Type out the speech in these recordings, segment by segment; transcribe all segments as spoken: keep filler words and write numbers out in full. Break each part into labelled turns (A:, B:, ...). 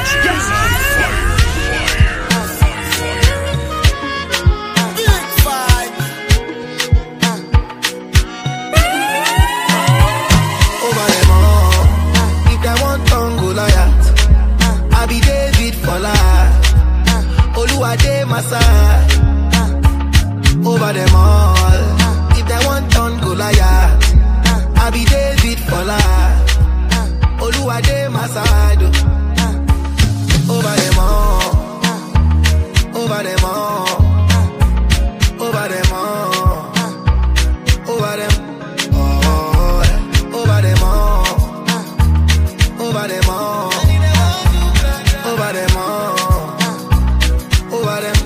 A: Over them all. If they want turn Goliath, I be David for life. Oluwade my side. Over them all. Over them all. Over them all. Over them all. Over them all. Over them all. Over them all. Over them.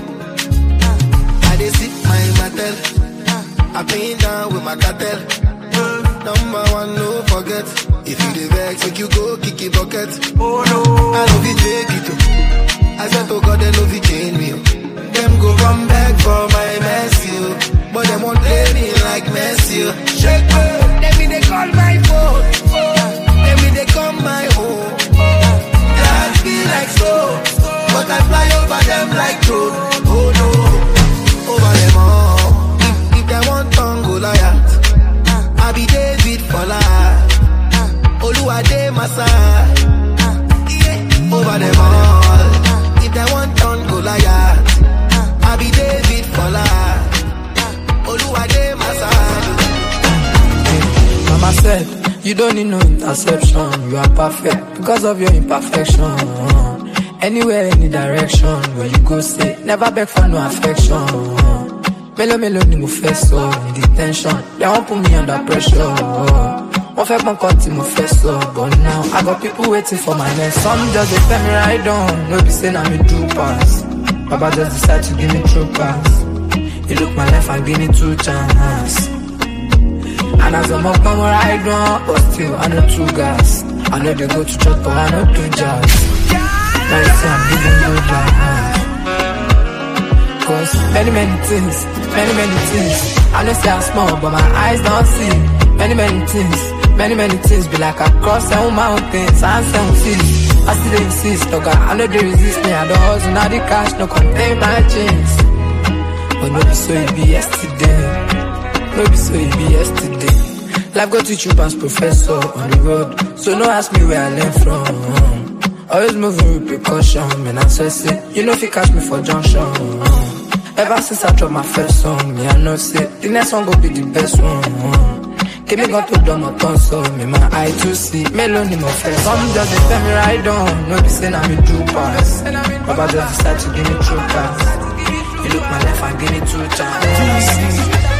A: I been down with my cartel. Number one, no forget. If you the vex, make you go kick it bucket. Oh no, I love it, take it too. I swear to God, they love it, change me. Them go run back for my messy, but they won't play me like Messi. Shake me, let me they call my phone. Let me they come my home. That be like so, but I fly over them like drone. Oh no, over them all. I want turn Goliath. I be David for life. Oluwade my side. Over them all. If they want turn Goliath, I be David for life. Oluwade my side.
B: Mama said, you don't need no interception. You are perfect because of your imperfection. Anywhere, any direction, where you go, say never beg for no affection. Melo melo ni mo fẹ́ sọ, need the tension. They won't put me under pressure. Wọ́n fẹ́ pọ́n kan tí mo fẹ́ sọ, but now I got people waiting for my next. Some just dey tell me right on, no be say na me do pass. Baba just decide to give me true pass. He look my life and give me two chance. And as I'm up, I'm right on, but still I know two gas. I know they go to church, but I know two jazz. Now you see I'm giving good life. Cause many, many things, many, many things. I know say I'm small, but my eyes don't see. Many, many things, many, many things. Be like I cross seven mountains and seven seas. I still insist, dog. I know they resist me. I don't hustle, now the cash no contain my chains. But no be so it be yesterday. No be so it be yesterday. Life go teach you past professor on the road. So no ask me where I learn from. Always moving with precaution, man. I swear say you know if you catch me for junction. Ever since I dropped my first song, me I know say the next one go be the best one. Give me got to do my tongue, so me my eye to see. Melody my first. Some just they tell me right on, no be saying I'm a true pass. Baba just decide to give me true pass. You look my life and give me two chances.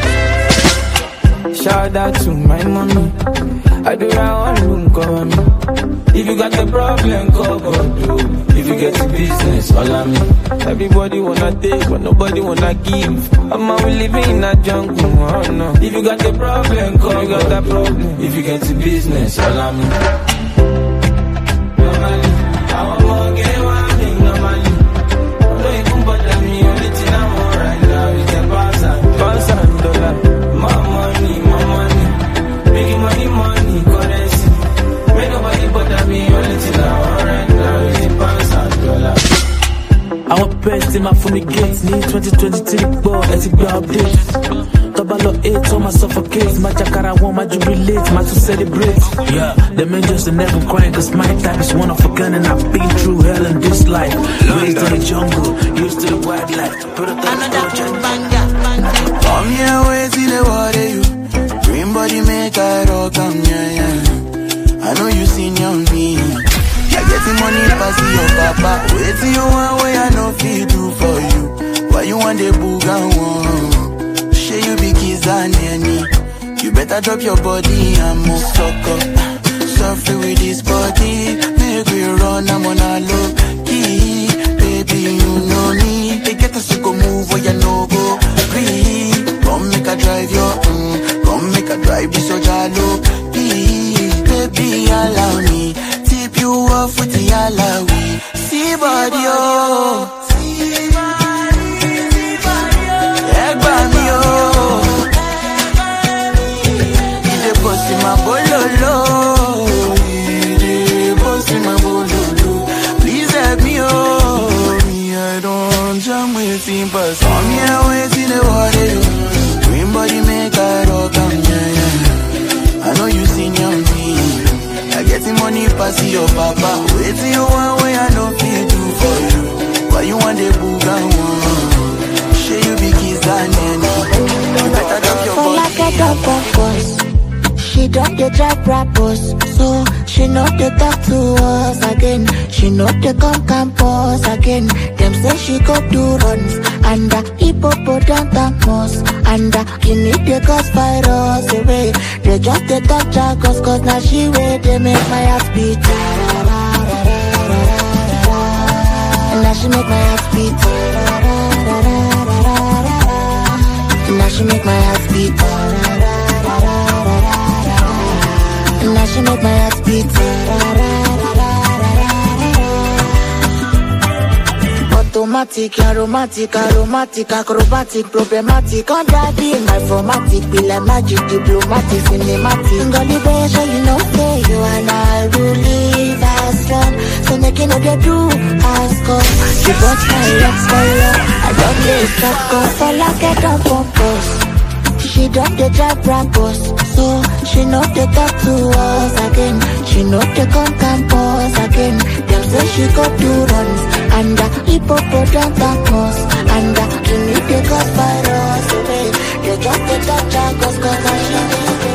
C: Shout out to my mommy. I do that one room cover me. If you got the problem, call God do. If you get the business, follow me. Everybody wanna take, but nobody wanna give. I'm out living in a jungle, oh no. If you got the problem, call you got that problem. If you get the business, follow me. Normally, I won't get one thing normally. Don't even bother me, only thing I'm alright now is the pass and pass and dollar. My money, my money, big money, money, currency. Make nobody bother me, only thing I'm alright now is the pass and dollar. I want best in my fumigate. Need twenty twenty-three ball, let's go update. Double eight on my suffocate. My jacara want my jubilate, my to celebrate. Yeah, the men just never crying, cause my type is one of a gun and I've been through hell in this life. Raised in the jungle, used to the wildlife. Another banger, banger.
D: Come here, wait till the water you. Dream body make I rock, come yeah, yeah. I know you seen your me. Yeah, getting money pass your papa. Wait till you want way I know feel do for you. Why you want the booga one? Share you be kids and any. You better drop your body and move suck up. Suffer with this body. Make we run, I'm on a low key. Baby, you know me. They get us to go move where you know go. Free. Come make a drive your mm. Come make a drive this so jalo. Please, baby, allow me. Tip you off with the alawi. See body, oh. See body, see body, oh. Egg body, oh. He's a boss in my bololo. money pass your papa. Waiting you one way I no feel do for you. Why you want the booga one? Share you be kiss and nanny. You better drop your body.
E: Like a double boss. She don't dey drive rappers, so she know they talk to us again. She know they come campus again. Them say she go do runs and uh, hippopotamus and uh, you need the cause virus away. They just they talk jargons cause now she way they make my heart beat. And now she make my heart beat. And now she make my heart beat. And now she make my heart beat. Automatic, aromatic, aromatic, acrobatic, problematic. On daddy, my formatic, be like magic, diplomatic, cinematic. Gully boy, so you know, say you and I will live as one. So make you know they do ask us. You got my love for love. I don't play stuck up for like a dumb purpose. She don't dey drive Brabus, so she know they talk to us again. She know they come campus again. Them say she go do runs and uh, hippopotamus and uh, you need the cause virus away. They just dey talk jargons cause I she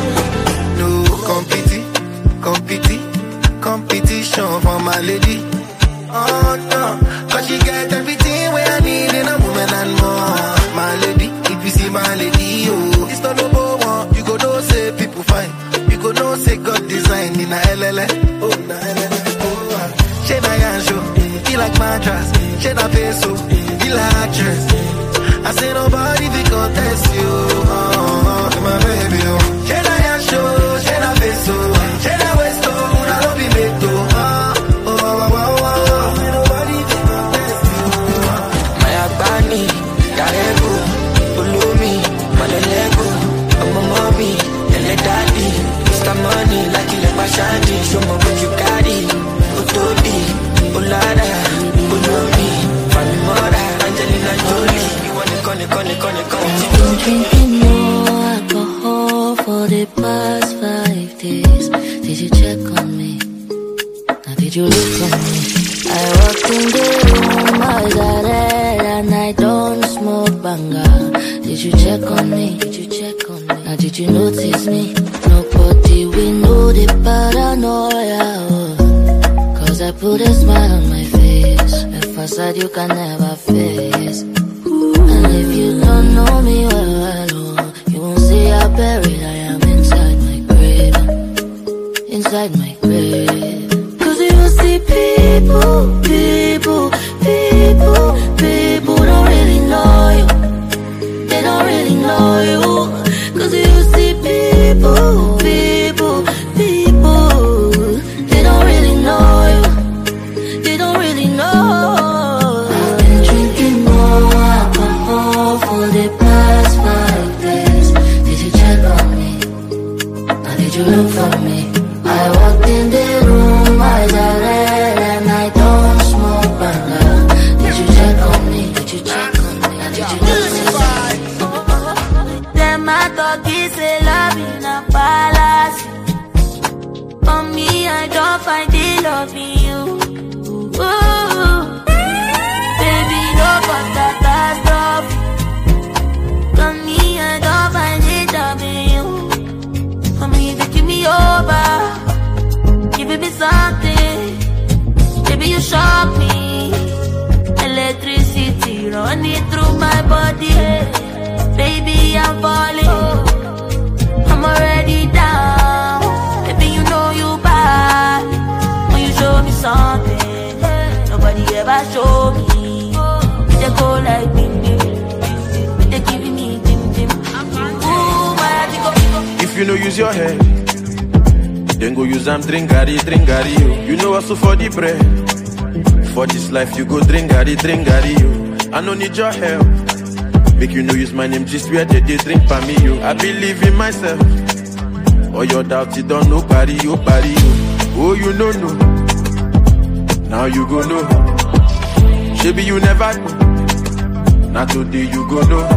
A: no competi, competi, competition for my lady. Oh no, cause she get everything where I need in a woman and more. My lady, if you see my lady, oh, it's not no one. You go know say people fine. You go know say God design in a L L A. Oh, na L L A. Oh, ah. She na yansho, he like mattress. She na peso, he like actress. I say nobody be contest you. Oh, oh, my baby, oh. She na yansho, she na peso, she na westo, na no be meto. Oh, oh, oh, oh, oh. Nobody be contest you.
C: My abani, Darego, Ulumi, Malelego, Mama mommy, Ele daddy, Mister Money, like you like Shadi, show me what you carry, Utodi, Ulada, Ulumi, Famimora, Angelina Jolie, you want to call it, call it, call it, call it.
E: been drinking more alcohol for the past five days. Did you check on me? Now did you look at me? I walked in the room, eyes are red, and I don't smoke banga. Did you check on me? Did you check on me? Now did you notice me? Nobody we know the paranoia. Oh. Cause I put a smile on my face, a facade you can never face. And if you don't know me well, well oh, you won't see how buried I am inside my grave. Inside my grave. Cause you see people, people, people, people don't really know you. They don't really know you. Cause you see people, people, people, they don't really know you. They don't really know. I've been drinking more alcohol for the past five days. Did you check on me? Now did you look for me? I walked in the room, eyes are red, and I don't smoke banga. Did you check on me? Did you check on me? Now did you look for me? Them I thought this a love in a palace. For me, I don't find the love in you. Ooh, baby, no but that stuff. For me, I don't find the love in you. For me, they give me over, give me something. Baby, you shock me. Electricity running through my body. Baby, I'm falling. I'm already down. Baby, you know you bad. When you show me something nobody ever show me. They go like bing bing. They giving me dim dim. Ooh, my heart go.
F: If you no use your head, then go use them drink gari, drink gari. You, you know also for the bread. For this life you go drink gari, drink gari. You, I no need your help. Make you know use my name just where they, they drink for me. You, I believe in myself. All your doubts you don't know, party you, party you. Oh, you know no. Now you go know. Maybe you never know. Now today you go know.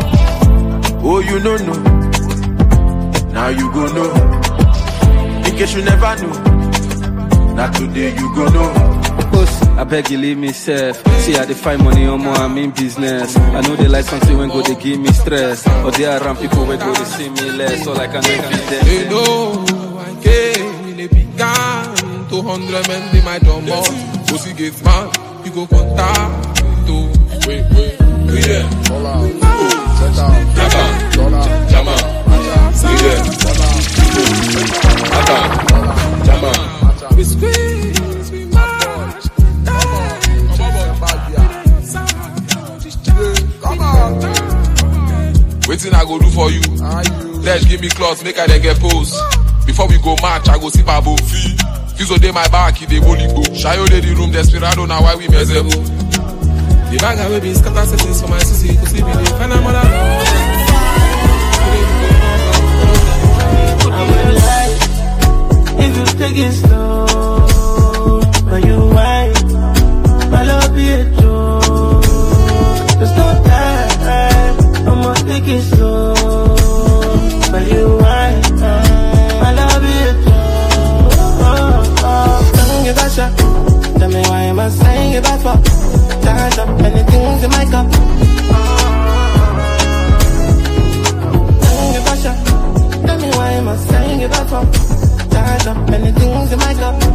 F: Oh, you know no. Now you go know. In case you never know. Now today you go know.
G: I beg you leave me safe. See I dey find money on more, I'm in business. I know they like something when go they give me stress. Or they are around people when go they see me less. All I can do is them.
H: They know I came in a big gun. two hundred men in my dumbo. Pussy gets man, you go contact. Wait, wait, wait, yeah. Hold on. Set down. Jama. Jama. Jama. We squeeze, we march. Come on. Waiting I go do for you. Dash give me clothes, make I then get pose. Before we go match, I go see Babo. Fizo dey my back, he dey bully go. Shayo dey the room, desperado now why we mezebu. The bag I will be scatter settings for my sissy. Cause if you dey find a mother
C: I will lie if you take it slow. But you whine, my love be a joke. There's no time, I'ma take it slow. But you whine, my love be a joke. Oh, oh. Don't give a shot. Tell me why am I saying it back for? Tired up many things in my cup. Don't give a shot. Tell me why am I saying it back for? Tired up many things in my cup.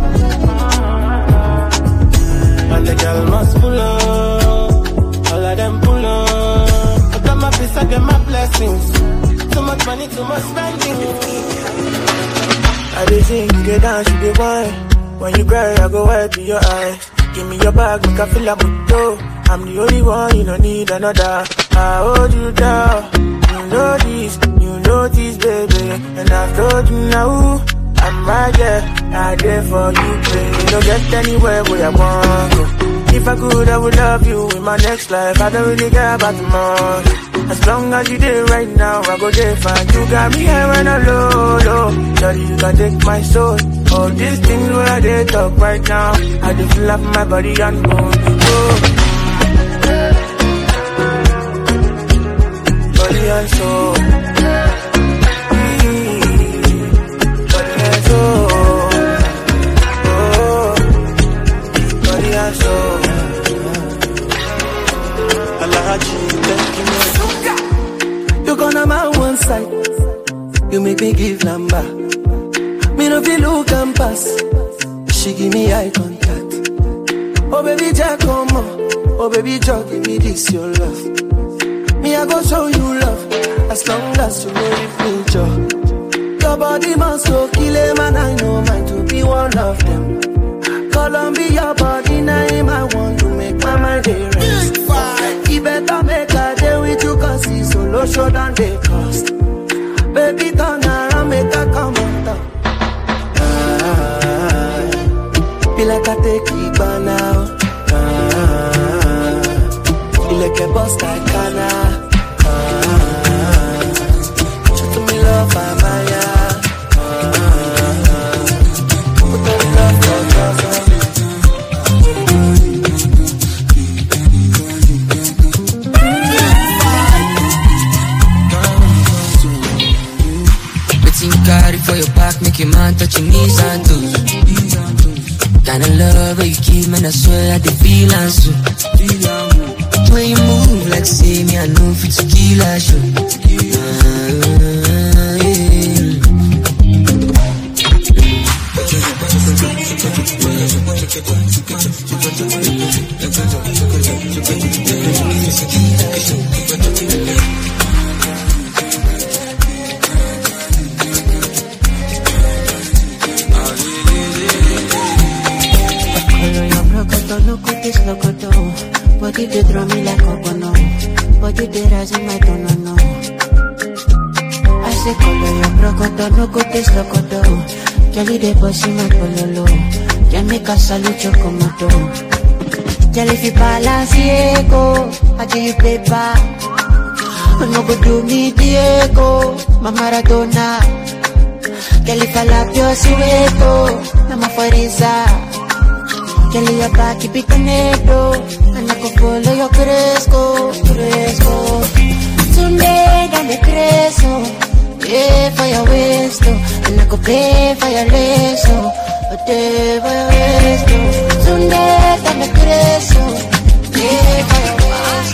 C: And the girl must pull up. All of them pull up. I got my peace, I get my blessings. Too much money, too much spending. I dey sing, you dey dance, you dey whine. When you cry, I go wipe your eyes. Give me your bag, make I feel like good. I'm the only one, you don't need another. I hold you down. You know this, you know this, baby. And I've told you now, I'm right there. I there for you, baby. Don't get anywhere where I want to. If I could, I would love you in my next life. I don't really care about tomorrow. As long as you there right now, I go there fine. You got me here when I'm low, low. Daddy, you can take my soul. All these things where I did talk right now, I just feel up my body and bone. Oh. Body and soul. Body and soul. Oh. Body and soul. You gonna my one side. You make me give number. Me no feel look and pass. She give me eye contact. Oh baby, Jack, come on. Oh baby, Jack, give me this your love. Me I go show you love. As long as you know if me joy. Your body must go kill him, and I know mine to be one of them. Columbia body name I want to make my mind a rest. He better make a day with you, cause he's solo show than they cost. Baby, turn around, make a come on top. Feel like I take it by now. Ah, feel like a boss like Kana. Ah, show to me love, I'm Maya. Ah, put on love, love, love, love.
I: Waiting carry for your back, make your man touch your knees and toes. Kinda love how you keep, man, I swear I dey feel and so. When you move like say me, I know fit to kill a show. Ah, yeah.
J: Body they draw me like a bono. Body they rise in my tono, no. I say color your brocodo, no go taste locodo. Jelly they push in my pololo. Can make a salute your comodo. Jelly fi balance Diego, I give you paper. No go do me Diego, my Maradona. Jelly falapio sueco, I'm a foriza. Jelly your back, keep it connected. And I go follow your cresco, cresco. Sunday, dale creso. Pay for your waist, and I go pay for your lace. But pay for your waist. Cristo. Sunday, dame Cristo. Yeah, for your wash.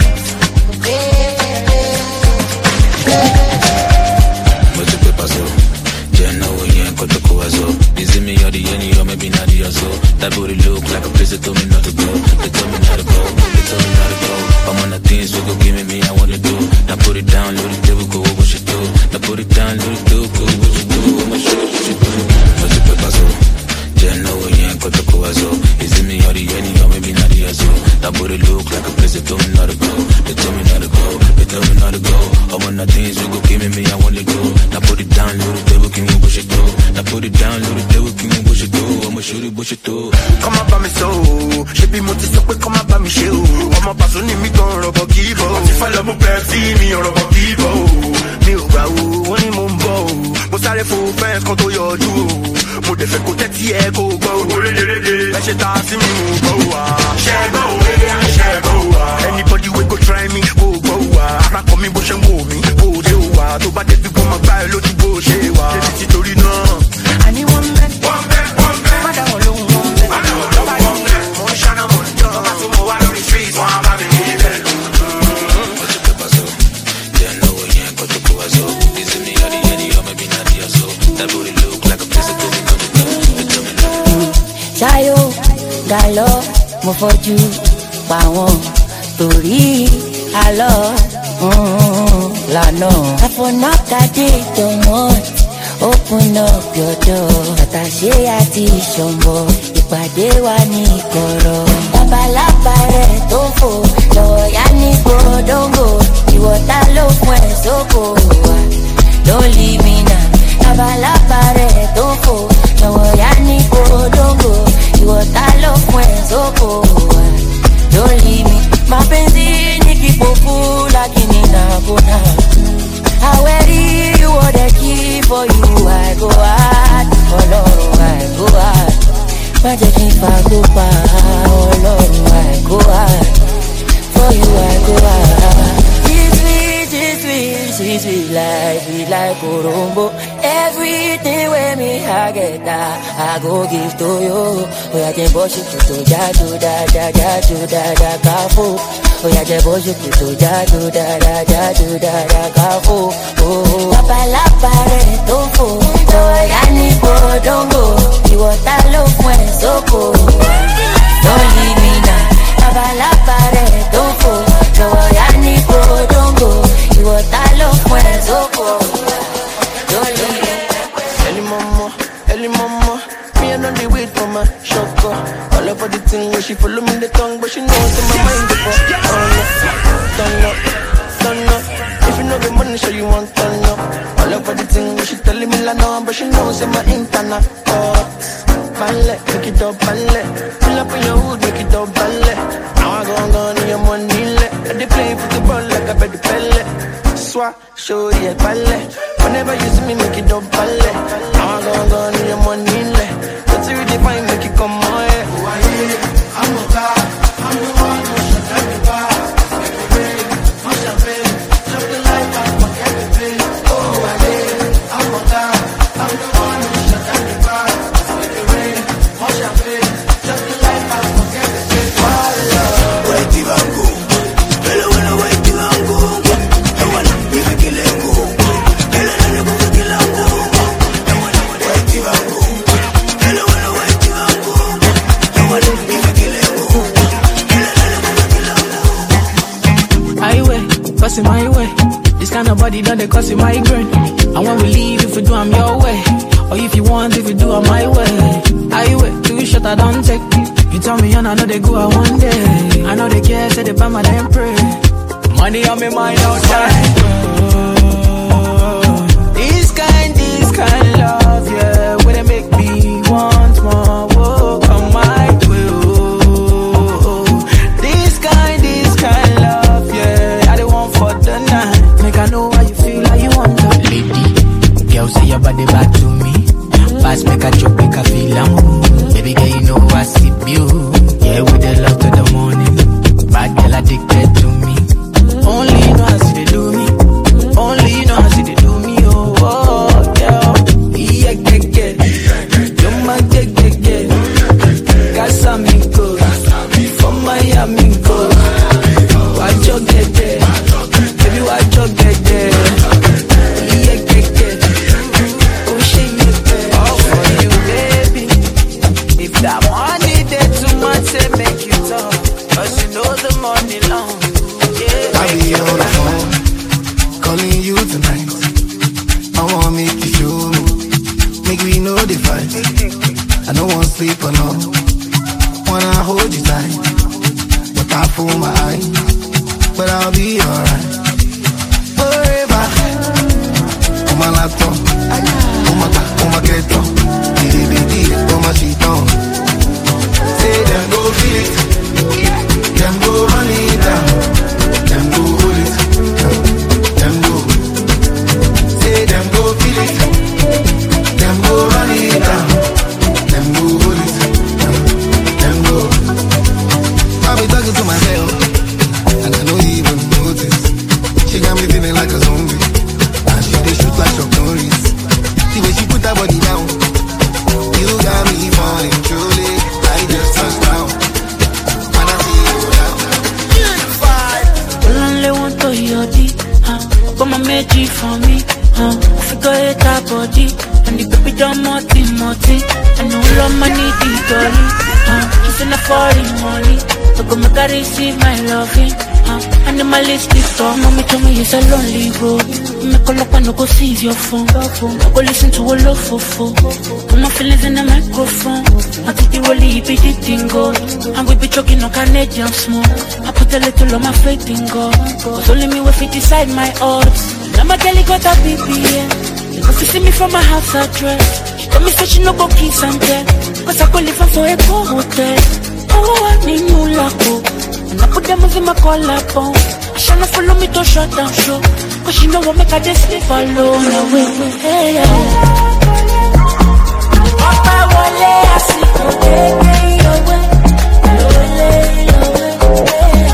K: What the paper so? Jenna, we ain't got the coazo. Is it me or the any or maybe not the so? That booty look like a place that told me not to go. They told me not to go. They told me not to go. I'm on the things we go give me me, I wanna do. Now put it down, load it, they will go, what you do. Now put it down, load it, do, go, what you do. I'ma show you what you do. What the paper so? Jenna, we ain't got the coazo. Is it me or the any or maybe not the so? That booty look like a place that told me not to go. They told me not to go. They told me not to go. I'm on the things we go give me me, I wanna do. Now put it down, load it, they will give me what you do. Now put it down, load it, they will give me what you do. I'ma show you what you do.
L: Come up by me so, she be multi so quick, come up by me show. I'm up as me gon' rub a kibo. If I love me, see me on rub a kibo. Me o ba o, oni mo mbo. Mo sáré fo fence kan tó yọjú o. Mo dẹ̀ fẹ́ kó tẹ́tí ẹ kó gbọ́ o. Ẹ ṣe ta sí mi mo gbọ́ wa. Ṣé gbọ́ o, ṣé gbọ́ wa. Anybody wey go try me, wo gbọ́ wa. Ara kọ mi bó ṣe ń wò mí, bó dé o wa. Tó bá dé bí kò máa gbá ẹ lójú bó ṣe wà. Ṣé ti torí náà?
J: Àní wọ́n mẹ́, wọ́n mẹ́, wọ́n mẹ́. Má dáwọ̀ lóhùn wọ́n mẹ́. Má dáwọ̀ lóhùn wọ́n mẹ́. Mo ń ṣáná mo ń jọ. Bá tún mo wá lórí street, wọ́n á bá mi ní ibẹ̀.
E: Ṣáyó galọ mo fojú pa wọn torí àlọ́ lànà. Àfọ̀nàkàdé tó wọ́n open up your door. Àtàṣe àti ìṣọ̀mbọ̀ ìpàdé wa ní ìkọ̀rọ̀. Babalábà rẹ̀ tó fò lọ́wọ́ yá ní gbòdóńgò. Ìwọ̀ta ló fún ẹ̀ sóko wa. Don't leave me now. Babalábà rẹ̀ tó fò lọ́wọ́ yá ní gbòdóńgò. Ìwọ̀ta ló fún ẹ̀ sóko wa. Don't leave me. Mapenzi ní kíkó fún lákìní náà kó náà. Àwẹ̀rí ìwọ̀ dẹ̀ kí for you I go hard. Ọlọ́run I go hard. Má jẹ́ kí n fa kópa. Ọlọ́run I go hard. For you I go hard. It's sweet, it's sweet, sweet, sweet like, sweet like Orombo. Everything with me I get that, I go give to you. Oh yeah, just boss you to jaju da da jaju da da kafu. Oh yeah, just boss you to jaju da da jaju da da kafu. Oh, babalapa re tofu. Oh yeah, ni bodongo. Iwota lo fue soko. Don't leave me now. Babalapa re tofu. Oh yeah, ni bodongo. Iwota lo fue soko. Don't leave me.
L: Early mama, early mama. Me and only wait for my shoko. All over the thing where she follow me the tongue, but she knows in my mind before. Turn up, turn up, turn up. If you know the money, so you want turn up. All over the thing where she telling me la no, but she knows in my internet. Oh, ballet, make it up, ballet. Pull up in your hood, make it up, ballet. Now I go go on your money, let. They play football like a bed pelle. Swat, show you ballet. Whenever you see me, make it up, ballet. Now I go go on your money, let. That's you define, make it come on, yeah. I'm a guy, I'm the one who should have the bar. I'm champagne, just the life I forget the pain. Oh, I did, I'm a guy, I'm the one who should have the bar. I'm champagne, just the life I forget the pain. My love, wait till I go. Hello, hello, wait till I go. I wanna be a killer go. Hello, hello, go for killer go. I wanna wait till I go. Hello, hello, wait till I go. I wanna be a killer go. Hello, hello, go for killer go.
B: Highway, cause in my way. This kind of body done they cause it migraine. And when we leave, if we do, I'm your way. Or if you want, if you do, I'm my way. Highway, two shot I don't take. You tell me and I know they go out one day. I know they care, say they buy my damn pray. Money on me mind outside. This kind, this kind love, yeah. When they make me want more, whoa, come my way. Oh. This kind, this kind love, yeah. I don't want for the night. Make I know how you feel, how you want to. Lady, girl say your body back to me. Pass make a chop, make a feel am. Baby girl, you know I see you. Yeah, with the love to the morning. Bad girl addicted to me. Only know how they do me.
A: wanna hold you tight, but I fool my eyes. But I'll be alright forever. Oh my lato, oh my god, oh my keto, didi didi, oh my shiton. Say them go feel it, them go run it down, them go hold it, them go. Say them go feel it, them go run it down, them go hold it, them go. I'll be talking to myself, and I don't even notice. She got me feeling like a zombie, and she they shoot like Chuck Norris. See when she put that body down, you got me falling truly. I just touched down, and I see you down.
M: Well, only want to hear the, huh? Got my magic for me, huh? Figure it out body, and the baby don't multi multi. And all of my need the dolly, huh? She's in a foreign money, so go make her receive my loving. Uh, animalistic talk, mommy told me it's a lonely road. Make a look and no go seize your phone. I go listen to a love for four. Put my feelings in the microphone. I think the rolly be the tingo. And we be choking on Canadian smoke. I put a little on my faith in God. Cause only me will fit decide my odds. Now my girl got a B B, yeah. If you see me from my house address, she told me say she no go kiss and tell. Cause I go live for a go hotel. Oh, I need new lako. I put them in my collar bone. She not follow me to shut down show. Cause she know what make her just sleep alone. Now wait, wait, hey, hey. Papa wale asiko keke yowe. Lole, lole, hey.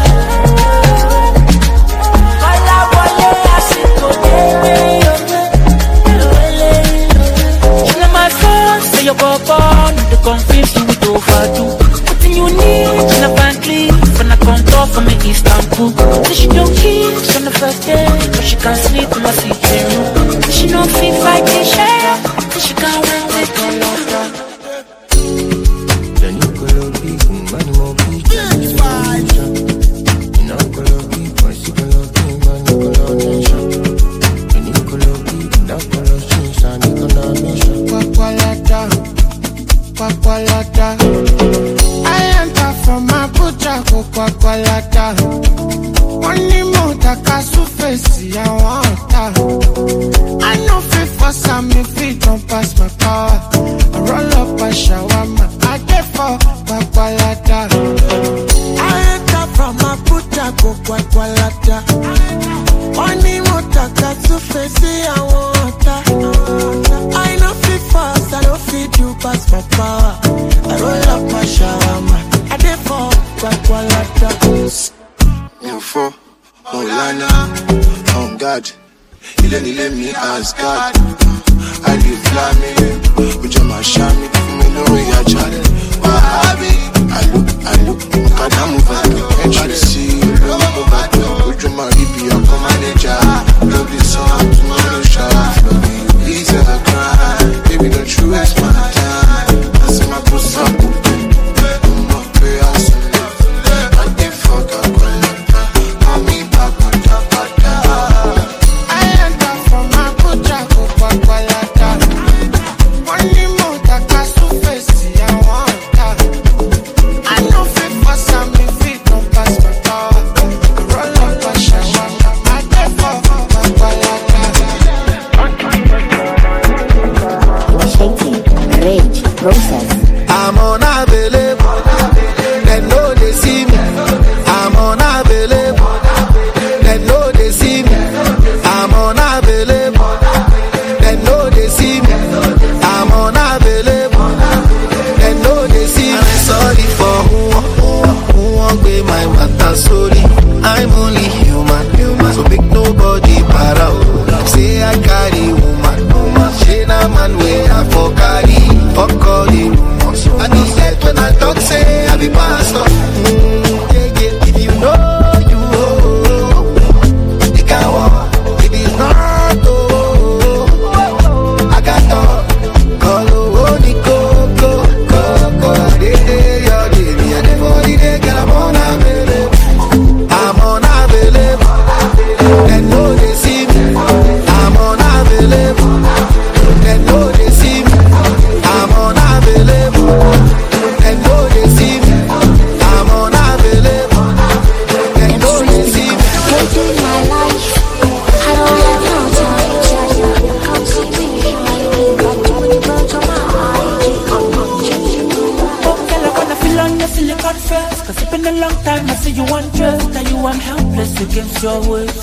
M: Pala wale asiko keke yowe. Lole, lole. She not my phone, say you go born. The confuse you with overdo. Nothing you need, she not Bentley. Come talk from me Istanbul. Say she don't kiss on the first day, but she can't sleep in my sleeping room. Say she don't feel like they share, say she can't win with all of her.
N: Then you go love me, man, you won't be just fine. You know, go love me, but she go love me, man, you go love nation. And you go love me, that go love she's and you go love nation. Papalata, papalata. I enter from my butcher, go papalata. Only more that I face, I want her. I know fit for some, me feet don't pass my power. I roll up a shawarma, I get for papalata. I enter from my butcher, go papalata. Only more that I face, I want her. I know fit for, I don't fit you pass my power. I roll up my shawarma, I get for papalata. Me for Molana, on God. He let me let me ask God. I live flaming, with your mashami, me know we are chatting. Wahabi, I look, I look, God I'm over. And you see, you love go back. With your maribi, I'm come manager. Love this song, tomorrow shot. Please ever cry, baby don't you waste my time. I see my puss up, I'm not pay us. I give fuck up.
M: you confess, cause it's been a long time I see you undressed. Now you I'm helpless against your words.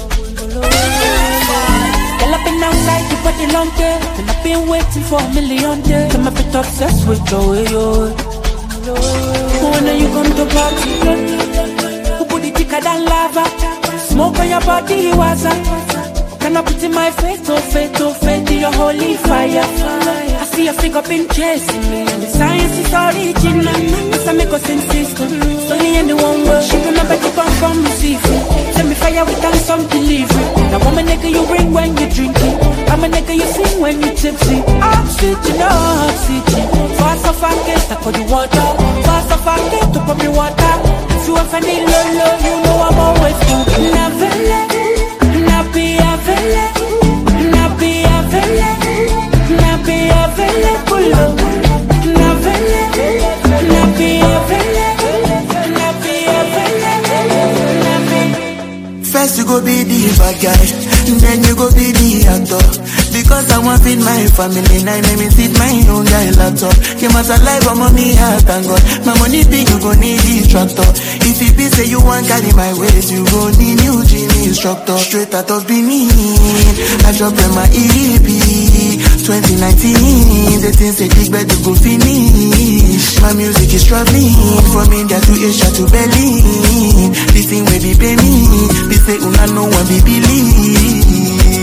M: Girl, I've been outside the body long day, and I've been waiting for a million days. I'm a bit obsessed with your way, yo. When are you come to party? Who put it thicker than lava? Smoke on your body, was a can I put in my faith, oh faith, oh faith in your holy fire? I see your finger been chasing me, and the science is original. Cause I make us insist, only anyone will. She remember to come from receiving. Send me fire without some delivery. Now I'm a nigga you bring when you drinking. I'm a nigga you sing when you tipsy. Oxygen, oxygen. Fast off and get, I call you water. Fast off and get, to put me water. If you ever need love, love, you know I'm always good. Never let Nabi avele, nabi avele, nabi avele pulo, navele, nabi avele, nabi avele, nabi.
D: First you go be the bad guy, then you go be the actor. Because I want feed my family, now let me feed my own guy laptop. You must alive for money, I thank God. My money big, you gon' need the tractor. If it be say you want carry my weight, you gon' need new gym instructor. Straight out of Benin, I drop in my E P twenty nineteen, the things they big bed to go finish. My music is traveling from India to Asia to Berlin. This thing will be pay me, they say una no one be believe.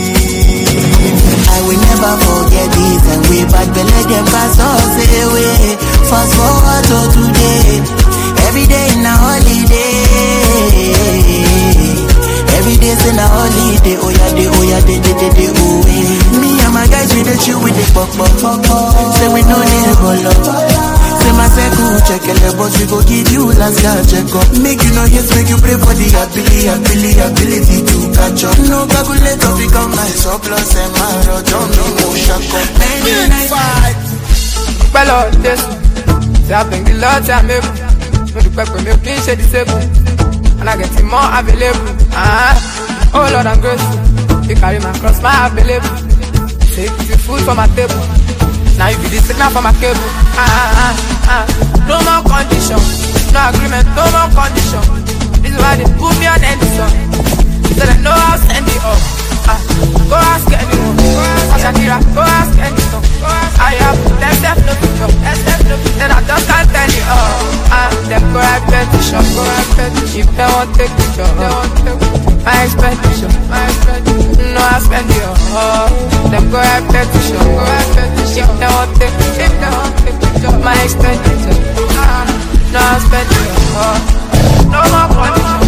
D: I will never forget this, and we back the let them pass us away. Fast forward to today, every day in a holiday. Every day's in a holiday, oh yeah, day, oh yeah, day, day, day, day, oh yeah. Me and my guys, we the chill with the pop, pop, pop, pop. Say we no need a ball up. Say my circle, check it, but we go give you last guy check up. Make you know yes, make you pray for the ability, ability, ability to catch up. No calculator, become my surplus, and my don't know no shack up. Many nights.
B: Bello, this, I think the Lord time able. No the pepper, me clean shade disable. And I get it more available. Ah, oh Lord, I'm grateful. You carry my cross, my available. Take the food from my table. Now you be the signal for my cable. Ah, ah, ah. No more condition, no agreement, no more condition. This is why they put me on any song. So they know I'll send it up. Ah, go ask anyone. Go ask Shakira, go ask anyone. I have them step no picture, them step no picture. Then I just can't tell it all. Ah, them go write petition, go write petition. If they want take picture, they want take picture. My expectation, my expectation. No, I spend it all. Them go write petition, go write petition. If they want take, if they want take picture. My expectation, ah, no, I spend it all. No more condition.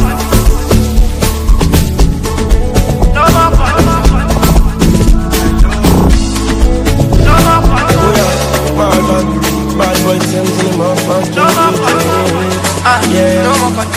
B: No more condition.
C: Bad boy, send me my fast. Yeah,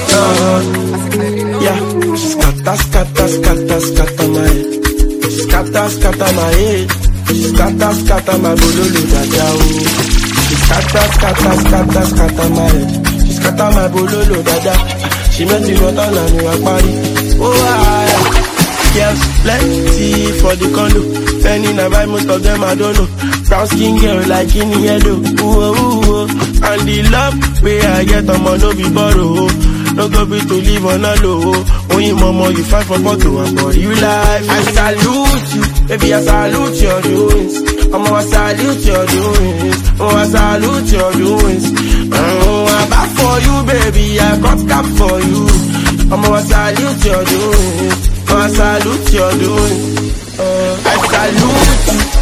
C: yeah. Scatter, scatter, scatter, scatter my head. Scatter, scatter my head. Scatter, scatter my bololo dada. She scatter, scatter, scatter, scatter my head. She scatter my bololo dada. She met the water and me a party. Oh, I. Yes, plenty for the condo. Penny I buy most of them I don't know. Brown skin girl like in yellow. Ooh, ooh, ooh. And the love where I get on my no be borrow. No go be to live on a low. When you mama you fight for bottle and for you life. I salute you, baby I salute your doings. I'm gonna salute your doings. Oh I salute your doings. Oh I'm back for you baby, I got cap for you. I'm gonna salute your doings. Oh I salute your doings. Oh I salute you.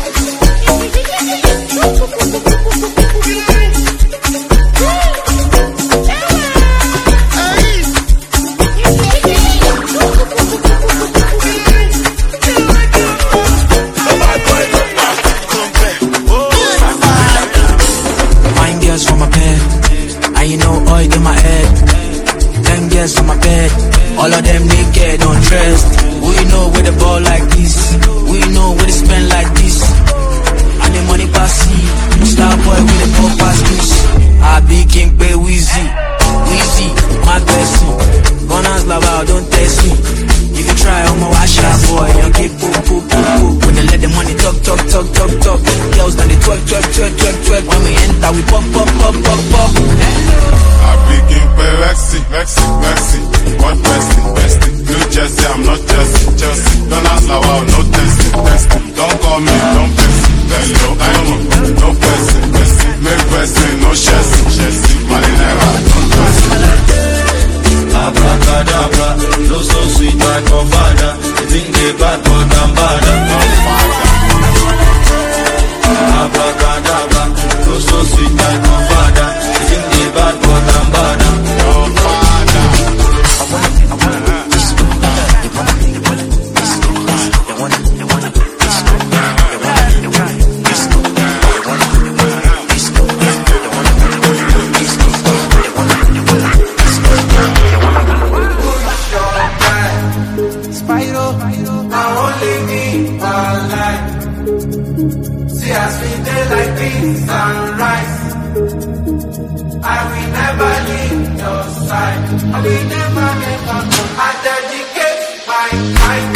I: All of them naked, undressed. We know where the ball like this. We know where they spend like this. And the money pass see. Star boy with the ball pass this. I be king pay Weezy. Weezy, my person. Gunners love out, don't test me. If you try, I'm a wash out boy. Young keep poop, poop, poop, poop. When they let the money talk, talk, talk, talk, talk. Girls now they twerk, twerk, twerk, twerk, twerk. When we enter, we pop, pop, pop, pop, pop.
H: I be king
O: Mercy, mercy, mercy. What mercy, mercy. New Jersey, I'm not Jersey, Jersey. Don't ask now, wow, no testing, testing. Don't call me, don't press it. Hello, I am no person, person. Make person, no chassis, chassis. Money never, don't press it.
C: Abracadabra, no so sweet like my father. You think they bad, but I'm bad. Abracadabra, no so sweet like my father. You think they bad, but I'm bad. Your father. Sunrise, I will never leave your side. I will never, never. I dedicate my time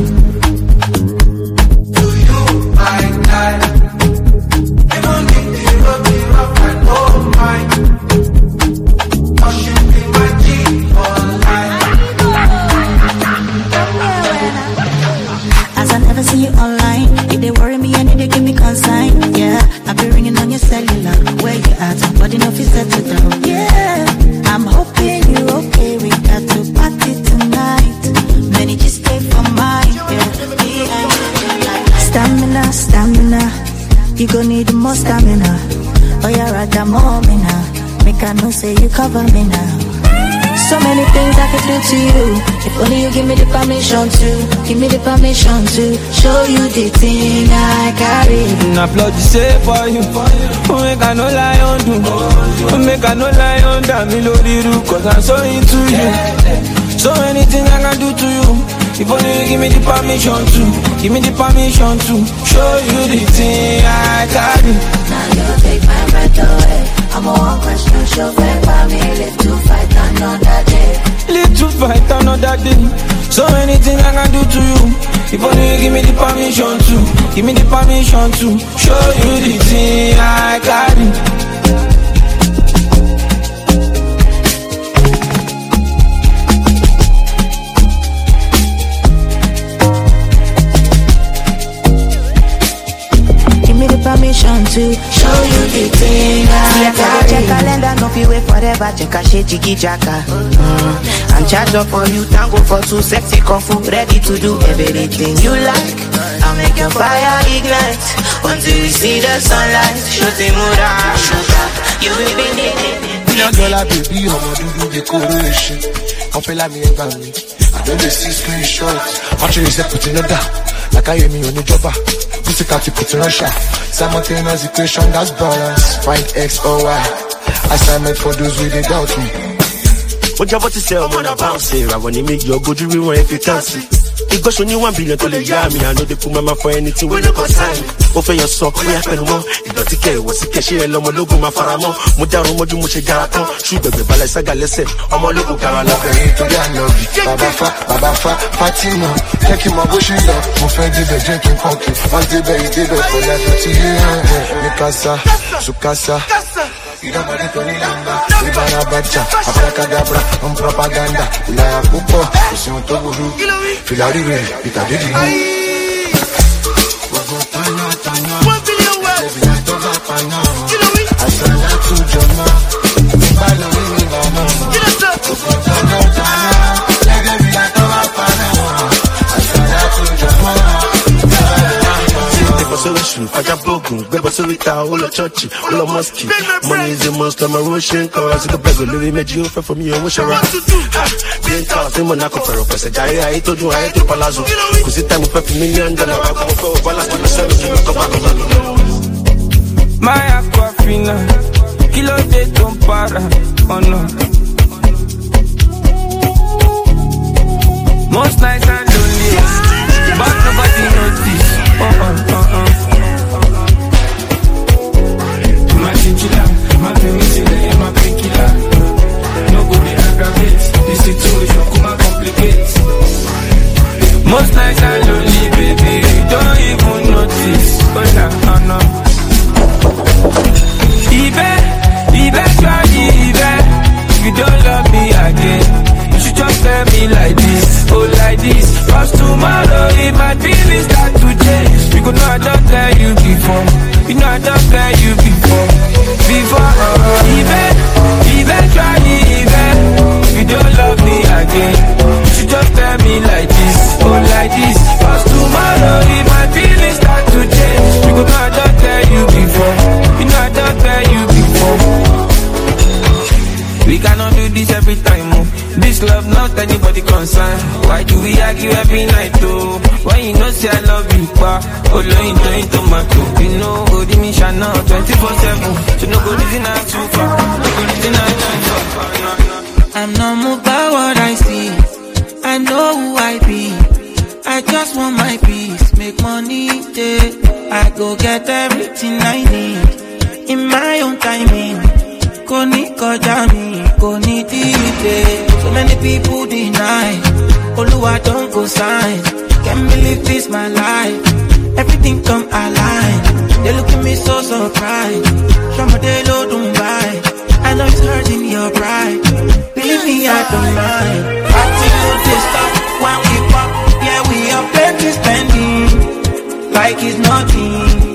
C: to you, my life. Even if the road be rough and oh my, you should be my G for life.
J: As I never see you online, if they worry me and they give me consign, yeah. I be ringing on your cellular, where you at? Body no fit settle down, yeah. I'm hoping you okay, we got to party tonight. Many just stay for mine, yeah. Me and you. Stamina, stamina, you gon' need more stamina. Oh yeah, right, I'm on me now. Make I know say you cover me now. So many things I could do to you. If only you give me the permission to, give me the permission to show you the thing I carry.
C: I applaud you say for you. Oh, make I no lie on you. Oh, make I no lie on that me load you. Cause I'm so into you. So many things I can do to you. If only you give me the permission to, give me the permission to show you the thing I carry.
J: Now you take my breath away. I'm a one question show back by me. Live to fight another day.
C: Live to fight another day. So many things I can do to you. If only you give me the permission to, give me the permission to show you the thing I carry.
J: Permission to show you the thing I carry.
P: Check calendar, no fit wait forever. Check a shit, jiggy jacka. Mm. I'm charged up for you, tango for two, sexy kung fu, ready to do everything you like. I'll make your fire ignite until you see the sunlight. Shoot the mood out, sugar. You will be needing it.
N: Your girl, I baby, I'm a do decoration. Come feel like me about me. I don't see screenshots. Actually, they put in a down. Like I hear me on the jobber. Pussy can't put in Russia. Simultaneous equation, that's balance. Find X or Y. Assignment for those who they doubt me.
Q: What you about to say, I'm on a bounce here. I want to make your good review if you can see. It goes on you one billion to the yummy. I know they put my mouth for anything when you got time. Offer your soul, we have no more. It don't take care, what's the cash here? I'm a logo, my faramo. Mudaro, Moju, Muche, Garaton. Shoot the Balasaga, let's say, I'm a logo, Carala.
N: Baba Fa, Baba Fa, Fatima. Take him a bush in love. My friend did the drinking funky. Once the baby did it for life to you. Mikasa, Sukasa. You don't want it to be lamba. Ibara bacha, abracadabra, um propaganda. Ulaya pupo, usi un toguru. Filari we, pitadidi. Tanya, Tanya. One billion well. Baby, I don't have Tanya. I said that to Jama. Balo we mama. Get us up. Tanya, Tanya. Baby, I don't have Tanya. I said that to Jama.
Q: I got broken, baby, so we all a church, all a mosque. Money is a must, I'm a Russian cause I can beg a little made you for me, I wish I ran. Being tough, in Monaco for a person, I told you I had to palazzo. Cause it's time for a million dollars, I come for a balance to the service, you come back on.
C: My aquafina, kilo de compara, oh no. Most nights I'm lonely, but nobody notice. Oh, oh, oh, oh. My chinchilla, my penicillin, my painkiller. No go be aggravate. The situation come and complicate. Most nights I'm lonely, baby. You don't even notice. Oh, no, oh, no. Ibe, Ibe, Ibe. If you love me again, you should just tell me like this, oh like this. Cause tomorrow if my feelings start to change, you go know I don't tell you before, you know I don't tell you before, before, uh, even, eventually, even, if you don't love me again, you should just tell me like this, oh like this. Cause tomorrow if my feelings start to change, you go know I don't tell you before, you know I don't tell you before. We cannot do this every time, oh. This love not anybody concerned. Why do we argue every night, though? When you know say I love you, pa. Oh, lo into into tomato. You know, oh, the mission now twenty-four seven. So no go listen out too far. No go listen out too far.
M: I'm not moved by what I see. I know who I be. I just want my peace. Make money, yeah. I go get everything I need in my own timing. Koni kojami, koni dide. So many people deny. Oluwa don't go sign. Can't believe this my life. Everything come alive. They look at me so surprised. Somebody low don't buy. I know it's hurting your pride. Believe me, I don't mind. I think no this stuff when we pop. Yeah, we are plenty spending like it's nothing.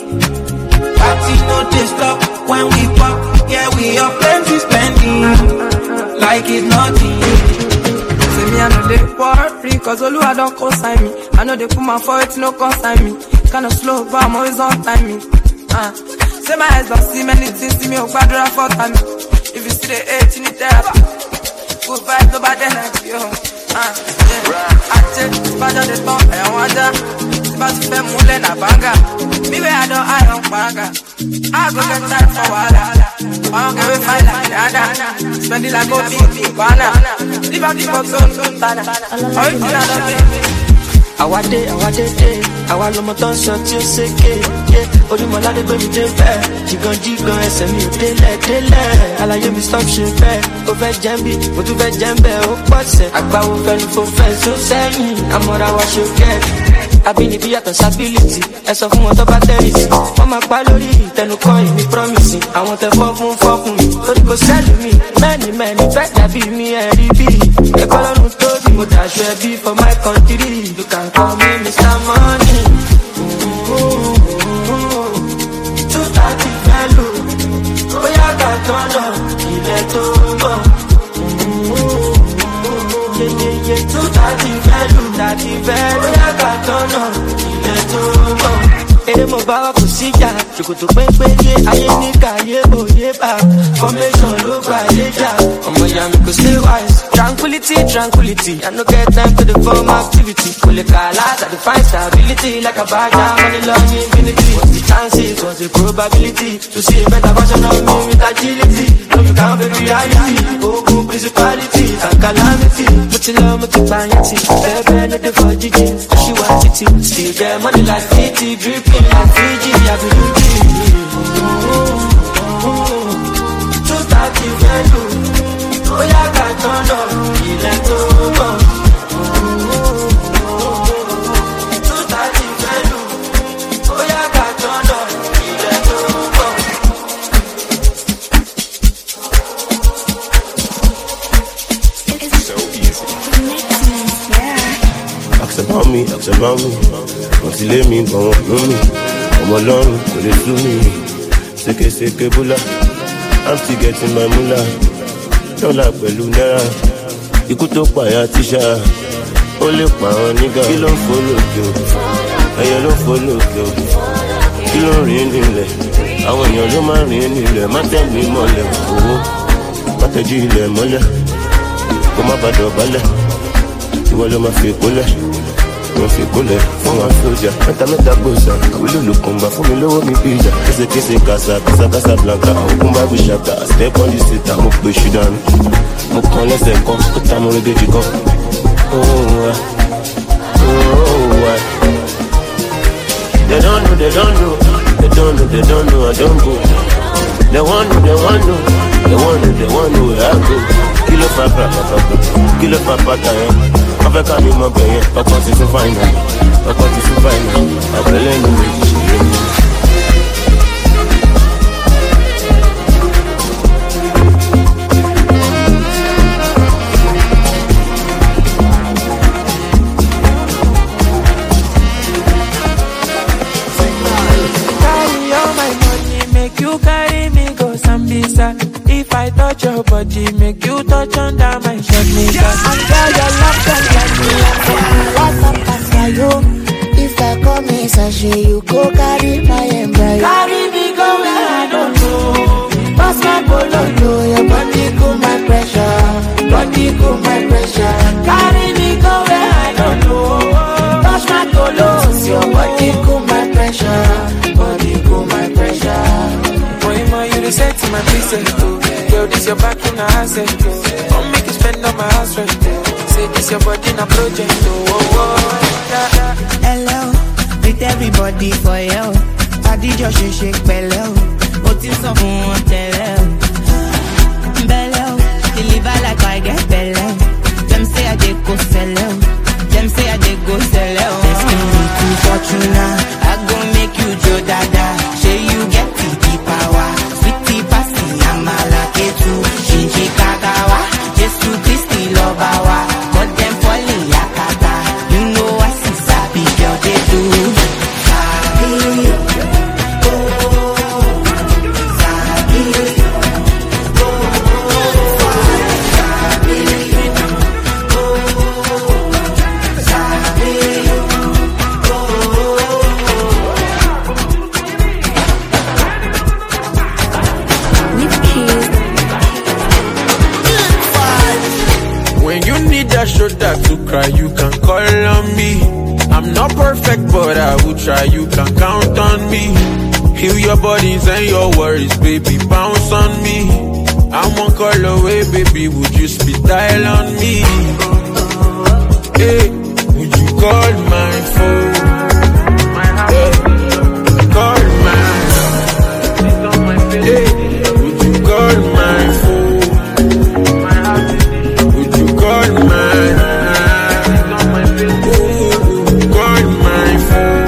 M: I think no this stuff when we pop. Yeah, we are plenty spending like it's nothing.
B: See me, I know they worry, cause Oluwa don't consign me. I know they put my foot, no consign me. Kinda slow, but I'm always on timing. Uh. Say my eyes don't see many things, see me, oh, bad rap for time. If you see the hate, you need therapy. Good vibes, nobody like you. Uh, yeah. I take this bad on the top, I want that. This bad to fame, mule na banga. Me where I don't, I don't banga. I go get time for wahala. I don't give a fight like that. Spend it like go big, big banana. Leave out the box on, on, banana. Original of it.
L: Àwa dé, àwa dé dé, àwa lọmọ tó ń sọ tí ó ṣèké. Orímọ̀ládé gbé mi dé bẹ́ẹ̀, jìgàn jìgàn ẹsẹ̀ mi ò délẹ̀ délẹ̀. Àlàyé mi stop ṣe bẹ́ẹ̀, ó fẹ́ jẹ́ ń bí, mo tún fẹ́ jẹ́ ń bẹ́ẹ̀, ó pọ̀ sẹ̀. Àgbáwo fẹ́ni fò fẹ́ só sẹ́yìn, àmọ́ra wa ṣe kẹ́. Abínibí yàtọ̀ sábílìtì, ẹ sọ fún wọn tó bá tẹ́rìtì. Wọ́n máa pa lórí ìtẹnukọ́ ìní promising. Àwọn tẹ fọ́ fún fọ́ fún mi, torí kò sẹ́lù mi. Mẹ́ni mẹ́ni fẹ́ dàbí mi ẹ̀rí bí. Ẹ̀kọ́ lọ́run tóbi, mo dàṣọ ẹbí for my country. You can call me Mister Money. Two thirty value, bóyá ká tọ́nà ilẹ̀ tó ń bọ̀. Yeyeye two thirty value, thirty value, bóyá ká tọ́nà ilẹ̀ tó ń bọ̀. Èrè mo bá wà kò síjà, ṣòkòtò pépé yé ayé ní kàyé òye bá. Formation ló gbà yé jà, ọmọ ìyá mi kò stay wise. Tranquility, tranquility, I no get time to the form activity. Kole kalas, I define stability like a bad money long infinity. What's the chances, what's the probability to see a better version of me with agility? No, you can't be reality, open principality and calamity. Much love, much vanity, baby, no the for Gigi, she wants it, still get money like fifty, dripping like Fiji, I believe it. Two thirty value. Oh, yeah, got turned up, he let go. Two thirty value. Oh, yeah, got turned up, he let go.
Q: It's so easy. Ask about me, ask about me. Wọ́n ti lé mi, but wọ́n ló mi. Ọmọ ọlọ́run kò lè tú mi. Seke seke bula, I'm still getting my moolah. Dọ́là pẹ̀lú náírà, ikú tó pààyà tíṣà, ó lè pa àwọn nígà. Kí ló ń fò lókè o? Ẹyẹ ló ń fò lókè o. Kí ló ń rìn nílẹ̀? Àwọn èèyàn ló máa ń rìn nílẹ̀. Má tẹ̀ mí mọ́lẹ̀ owó, má tẹ̀jú ilẹ̀ mọ́lẹ̀. Kó má bàa dọ̀bálẹ̀, ìwọ ló máa fi kólẹ̀. Wọ́n fi kólẹ̀ fún wa sójà. Mẹ́ta mẹ́ta gbòòsà, àwílò ló kàn bá fún mi lówó mi bí ìjà. Késekése kàṣà, kàṣà kàṣà blanca, àwọn òkun bá gbé ṣàtà. Step on the seat, mo pè ṣù dànù. Mo kàn lẹ́sẹ̀ kan, ó ta mo régéjì kan. They don't know, they don't know, they don't know, they don't know, I don't go. They want know, they want know, they want know, they want know where I go. Kilo fa pra pa pa pa, kilo fa pa ta yẹn. Wọ́n fẹ́ ká mi mọ bẹ̀yẹn, ọkọ̀ ti tún fáìnà, ọkọ̀ ti tún fáìnà, àbẹ̀lẹ̀ ní méjì ṣe lé mi.
M: make you touch under my shirt, nigga.
J: And girl, your love don't let me what's up, Pascayo? If I come in sachet, you go carry my embryo.
M: Carry me go where I don't know.
J: Pass my polo, your body cool my pressure. Body cool my pressure.
M: Carry me go where I don't know.
J: Touch my tolos, your body cool my pressure. Body cool my pressure.
M: Boy, ma, you the set to my preset. Yo, this your back in the asset. Come make you spend on my house rent. Say this your body in a project. Oh, oh, oh.
P: Hello, with everybody for you. I did your shake, shake, bello. What is up, one tell bello, deliver like I get bello. Them say I did go sell out. Them say I did go sell out. Destiny to Fortuna, I go make you Joe Dada. Say you get T V power, sweetie passy, I'm a lucky too. Shinji Kagawa, just to Christy Lobawa. Got them falling yakata. You know I see sabi girl they do. Sabi, oh, sabi, oh, sabi,
F: When you need that shoulder to cry, you can call on me. I'm not perfect, but I will try. You can count on me. Heal your bodies and your worries, baby. Bounce on me. I'm one call away, baby. Would you speed dial on me? Hey, would you call my phone? Hey, call my Hey, would you call my phone? Would you call my Call my phone?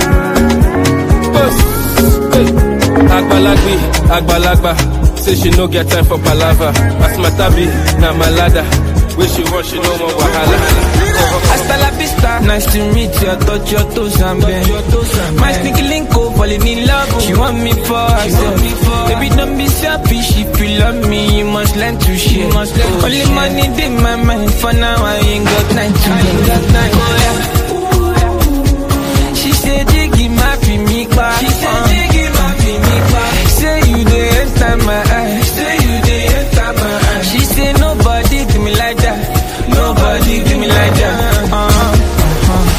G: Hey, Agbalagbi, Agbalagba. Say she no get time for palava. As my tabi, na my ladder. Where she want, she no more wahala.
M: Hasta la vista, nice to meet you. I touch your toes and bend. My sneaky link up, falling in love. She want me for herself. Baby, don't be selfish. If you love me, you must learn to share. Only money in my mind. For now, I ain't got time to go. She said, Jiggy, my me back. She said, Jiggy, my me back. Say you dey enter my eye. Say you dey enter my eye. She said, nobody do me like that. Nobody do me like that. Uh-huh. Uh-huh.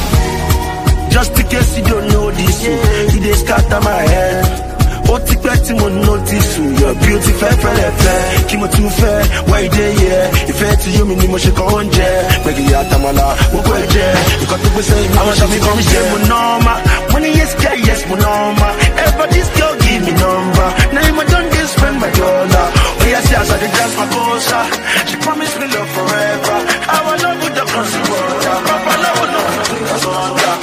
Q: Just in case you don't know this, yeah. You just scatter my head. What you expect to notice? Your beauty fair, fair, fair. Keep me too fair. Why you there, yeah? If it's to you, me need more shit on jet. Make it out, Tamala. We'll go jet. You got to be saying, I'm gonna be coming jet. Monoma. Money, yes, yeah, yes, monoma. Everybody's girl, give me number. Now you don't just spend my dollar. Oh, yes, yes, I did just my cosa. She promised me love forever. Our love with the consequence. Papa, love, love, that's all that.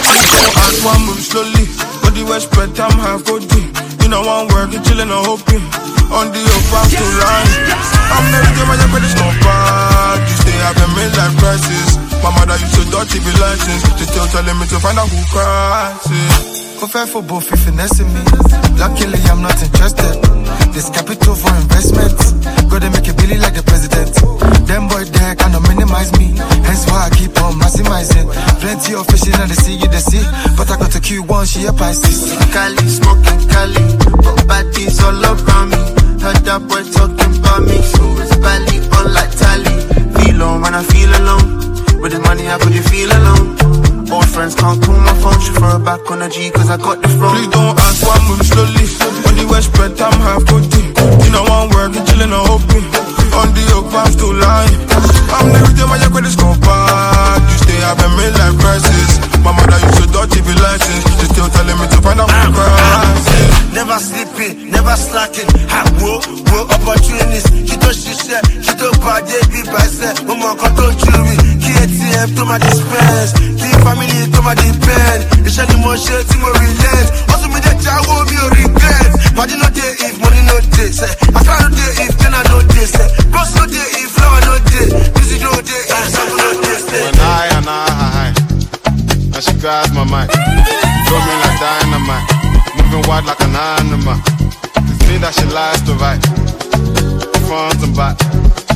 O: As one move slowly, body well spread, I'm half go deep. You know I'm working, chilling, I'm hoping. On the up, I'm to line. I'm never doing my credit's no bad. You stay having me like crisis. My mother used to dirty be license. She still telling me to find out who cries it. Go fair for both, if finessing me. Luckily, I'm not interested. This capital for investments. Gotta make it Billy like the president. Them boy there cannot minimize me. Hence why I keep on maximizing. Plenty of fishes in the sea, you the sea. But I got a Q one, she a Pisces.
R: Cali, smoking Cali. Got baddies all around me. Heard that boy talking about me. So it's belly on like tally. Feel on when I feel alone. With the money, how could you feel alone? Old friends can't call my phone. She throw her back on the G cause I got the phone.
O: Please don't ask why I'm moving slowly. On the west spread, I'm half good deep. You know I'm working, chilling, I'm hoping. On the up, I'm still lying. I'm never doing my credit's go bad. You stay having me like crisis. My mother used to dirty be license. She still telling me to find out who cries.
Q: Never sleeping, never slacking. Ha, whoa, whoa, opportunities. She don't she share, she don't buy, they be by set. Mama, can't don't jewelry. K T M to my dispense. The family to my depend. It's any more shit, more relent. Also, me that I won't be a regret. But you know, they if money no day. I can't do if then I know this. Boss no day if flower no day. This is no day if something no day.
O: When I and I, and she grabs my mind. Throw me like dynamite. Moving wild like an animal. It's me that she lies to right. Front and back. I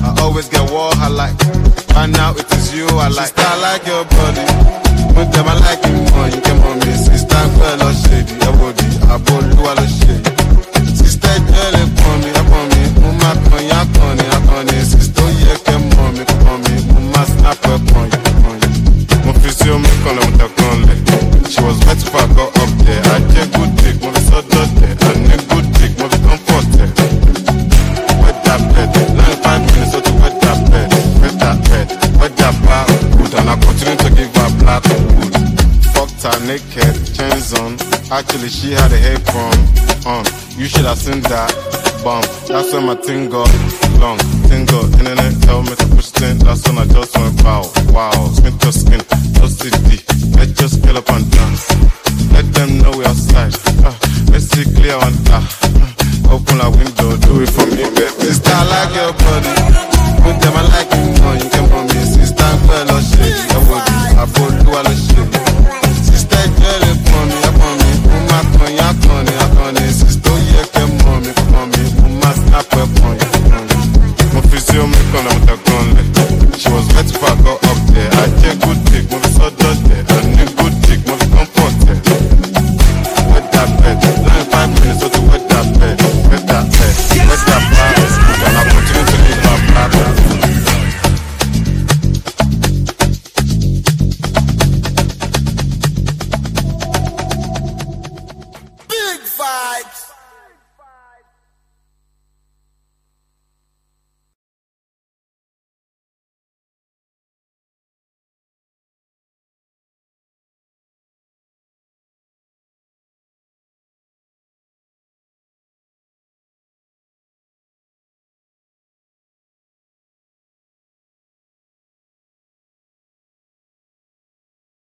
O: I always get what I like. Right now it is you I like. Sister, I like your body. With them I like you more. You can want me. Sister, girl, or shady. Your body, I bought you all shady. Sister, girl, upon me, upon me. Mama, con, ya, con, ya, con. Sister, yeah, come on me, come on me. Mama, snap upon you, upon you. Mon fils, you me con, I'm the con. She was wet if I go up there. I get good dick, mon fils, so dirty. I need good dick, mon fils, comforted. Wet that bed, ninety-five minutes, so to wet that bed. Wet that bed, wet that bar good. And I continue to give her black wood. Fucked her naked, chains on. Actually, she had a hair from on. You should have seen that bum. That's when my thing got long. Thing got internet, tell me to push thing. That's when I just went wow, wow. Skin to skin, no C D. Let's just scale up and dance. Let them know we outside. Uh, let's see clear on that. Uh, open our window.